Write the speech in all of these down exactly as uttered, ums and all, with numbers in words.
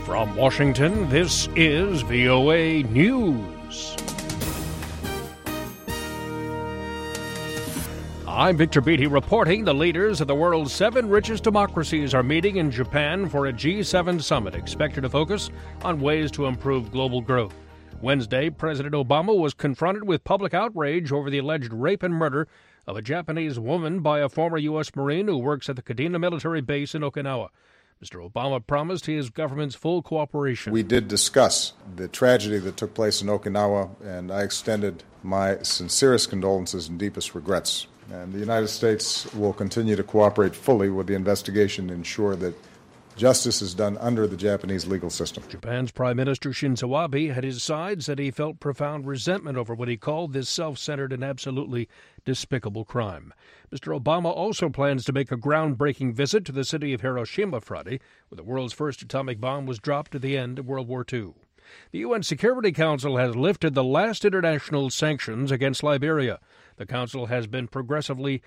From Washington, this is V O A News. I'm Victor Beatty reporting the leaders of the world's seven richest democracies are meeting in Japan for a G seven summit expected to focus on ways to improve global growth. Wednesday, President Obama was confronted with public outrage over the alleged rape and murder of a Japanese woman by a former U S Marine who works at the Kadena military base in Okinawa. Mister Obama promised his government's full cooperation. We did discuss the tragedy that took place in Okinawa, and I extended my sincerest condolences and deepest regrets. And the United States will continue to cooperate fully with the investigation to ensure that justice is done under the Japanese legal system. Japan's Prime Minister Shinzo Abe, at his side, said he felt profound resentment over what he called this self-centered and absolutely despicable crime. Mister Obama also plans to make a groundbreaking visit to the city of Hiroshima Friday, where the world's first atomic bomb was dropped at the end of World War Two. The U N Security Council has lifted the last international sanctions against Liberia. The Council has been progressively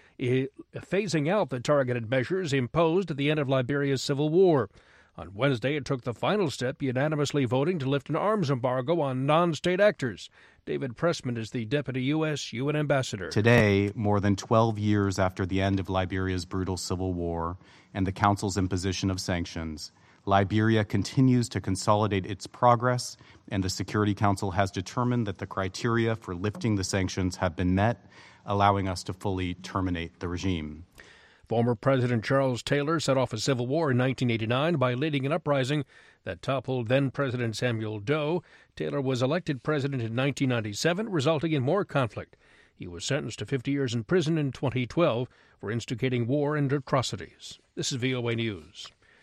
phasing out the targeted measures imposed at the end of Liberia's civil war. On Wednesday, it took the final step, unanimously voting to lift an arms embargo on non-state actors. David Pressman is the deputy U S U N ambassador. Today, more than twelve years after the end of Liberia's brutal civil war and the Council's imposition of sanctions, Liberia continues to consolidate its progress, and the Security Council has determined that the criteria for lifting the sanctions have been met, allowing us to fully terminate the regime. Former President Charles Taylor set off a civil war in nineteen eighty-nine by leading an uprising that toppled then-President Samuel Doe. Taylor was elected president in nineteen ninety-seven, resulting in more conflict. He was sentenced to fifty years in prison in twenty twelve for instigating war and atrocities. This is V O A News.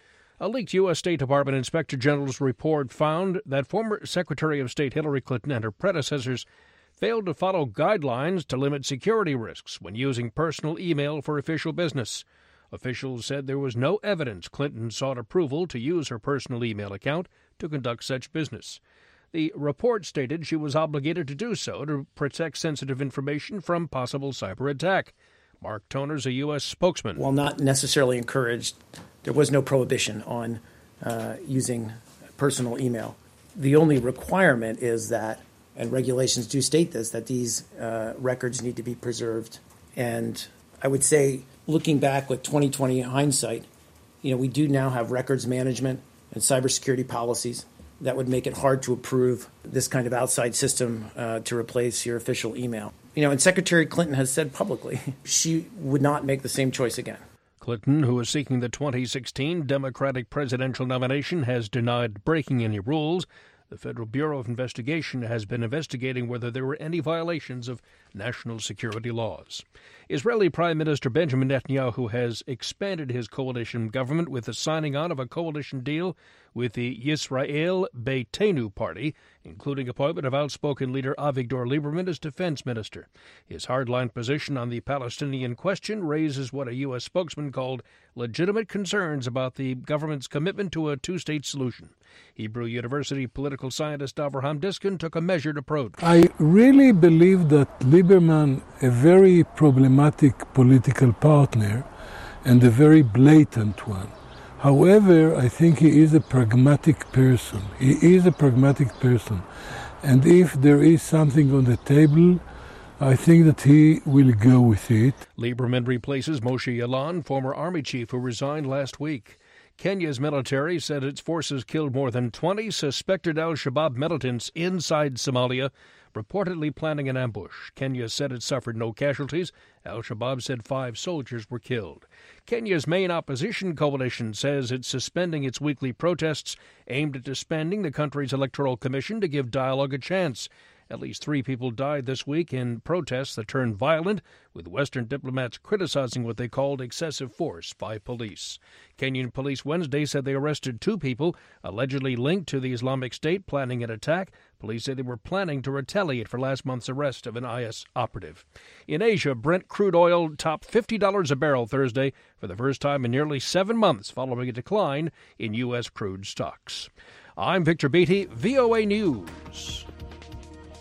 A leaked U S. State Department Inspector General's report found that former Secretary of State Hillary Clinton and her predecessors failed to follow guidelines to limit security risks when using personal email for official business. Officials said there was no evidence Clinton sought approval to use her personal email account to conduct such business. The report stated she was obligated to do so to protect sensitive information from possible cyber attack. Mark Toner is a U S spokesman. While not necessarily encouraged, there was no prohibition on uh, using personal email. The only requirement is that, and regulations do state this, that these uh, records need to be preserved. And I would say, looking back with twenty twenty hindsight, you know, we do now have records management and cybersecurity policies that would make it hard to approve this kind of outside system uh, to replace your official email. You know, and Secretary Clinton has said publicly she would not make the same choice again. Clinton, who is seeking the twenty sixteen Democratic presidential nomination, has denied breaking any rules. The Federal Bureau of Investigation has been investigating whether there were any violations of national security laws. Israeli Prime Minister Benjamin Netanyahu has expanded his coalition government with the signing on of a coalition deal with the Yisrael Beitenu party, including appointment of outspoken leader Avigdor Lieberman as defense minister. His hardline position on the Palestinian question raises what a U S spokesman called legitimate concerns about the government's commitment to a two-state solution. Hebrew University political scientist Avraham Diskin took a measured approach. I really believe that Lieberman, a very problematic political partner and a very blatant one. However, I think he is a pragmatic person. He is a pragmatic person. And if there is something on the table, I think that he will go with it. Lieberman replaces Moshe Yaalon, former army chief who resigned last week. Kenya's military said its forces killed more than twenty suspected al-Shabaab militants inside Somalia, reportedly planning an ambush. Kenya said it suffered no casualties. Al-Shabaab said five soldiers were killed. Kenya's main opposition coalition says it's suspending its weekly protests aimed at disbanding the country's electoral commission to give dialogue a chance. At least three people died this week in protests that turned violent, with Western diplomats criticizing what they called excessive force by police. Kenyan police Wednesday said they arrested two people allegedly linked to the Islamic State planning an attack. Police say they were planning to retaliate for last month's arrest of an I S operative. In Asia, Brent crude oil topped fifty dollars a barrel Thursday for the first time in nearly seven months following a decline in U S crude stocks. I'm Victor Beatty, V O A News.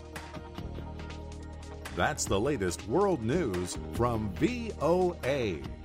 That's the latest world news from V O A.